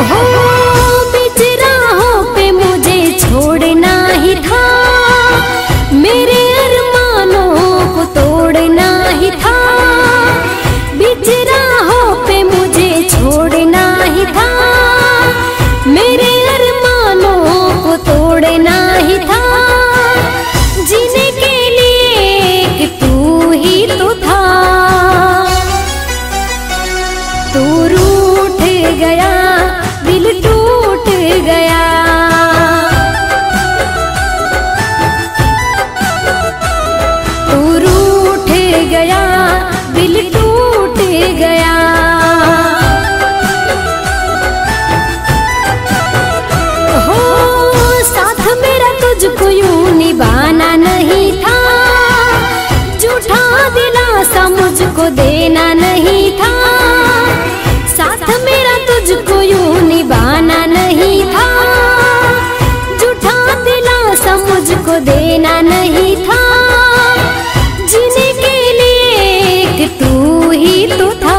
हो बीच राहों पे मुझे छोड़ना ही था, मेरे अरमानों को तोड़ना ही था। बीच राहों पे मुझे छोड़ना ही था, मेरे अरमानों को तोड़ना ही था। जीने के लिए कि तू ही तो था, तू रूठ गया दिल टूट गया। तू रूठ गया दिल टूट गया। हो साथ मेरा तुझको यूं निभाना नहीं था, झूठा दिलासा मुझको देना नहीं था। साथ मेरा तुझको यूं निभाना नहीं था, झूठा दिलासा मुझको देना नहीं था। जीने के लिए कि तू ही तो था,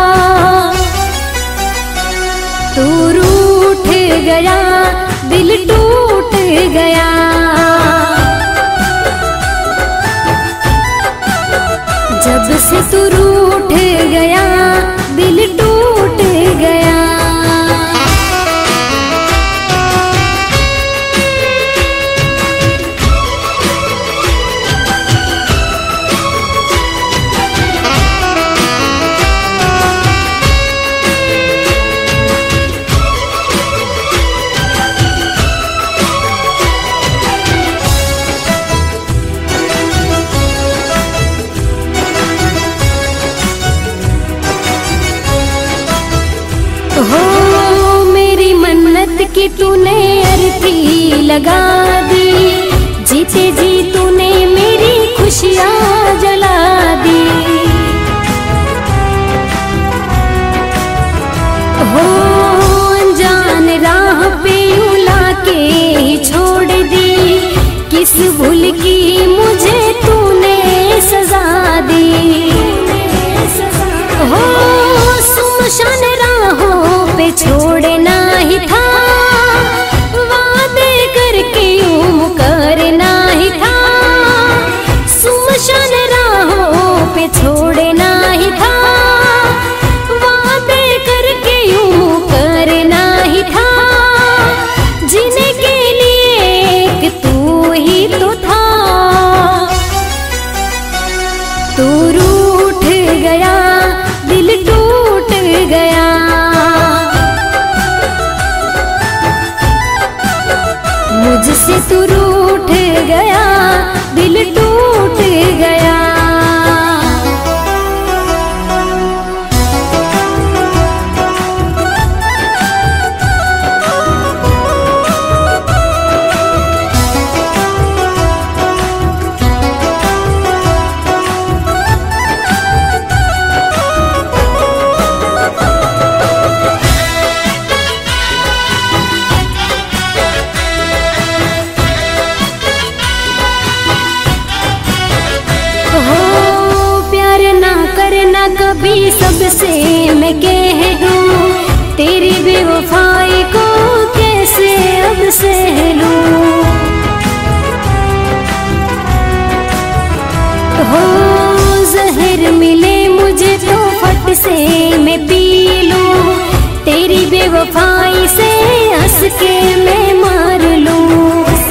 तू रूठ गया दिल टूट गया। जब से तू रूठ गया दिल टूट गया। हो मेरी मन्नत की तूने अर्थी लगा दी, जीते जी तूने मेरी खुशियाँ जला दी। हो अनजान राह पे यूं लाके ही छोड़ दी, किस भूल की मुझे तूने सजा दी। हो सुमशान राहों पे छोड़ना ही था, वादे करके यूं मुकरना ही था। सुमशान राहों पे छोड़ना ही था, वादे करके यूं मुकरना ही था। जीने के लिए कि तू ही तो था, तू रूठ गया दिल टूट गया। मुझसे तू रूठ गया दिल टूट गया। कभी सबसे मैं कह दूं, तेरी बेवफाई को कैसे अब सह लूं। हो जहर मिले मुझे तो फट से मैं पी लूं, तेरी बेवफाई से हंस के मैं मार लूं।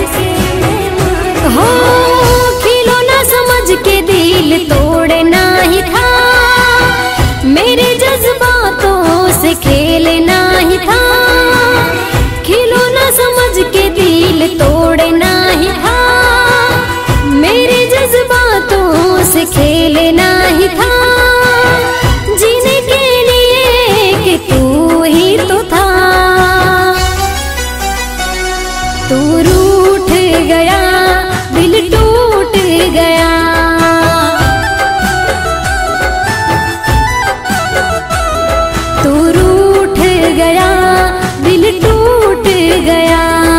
हो खिलौना समझ के दिल तोड़ना ही था, मेरे जज्बातों से खेलना ही था। खिलौना समझ के दिल तोड़ना ही था, मेरे जज्बातों से खेलना ही था। जीने के लिए कि तू ही तो था, तू रूठ गया दिल टूट गया। तू रूठ गया दिल टूट गया।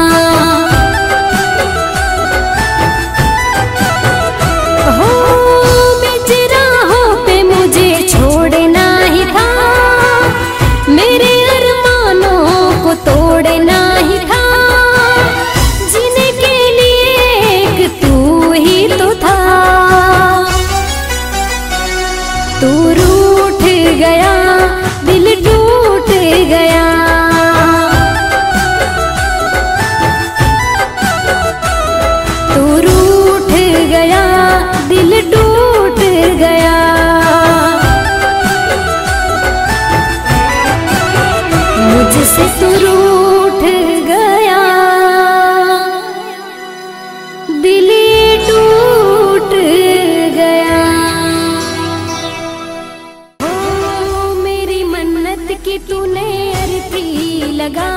हो बीच राहों पे मुझे छोड़ना ही था, मेरे अरमानों को से तू रूठ गया, दिल टूट गया। ओ मेरी मन्नत की तूने अर्थी लगा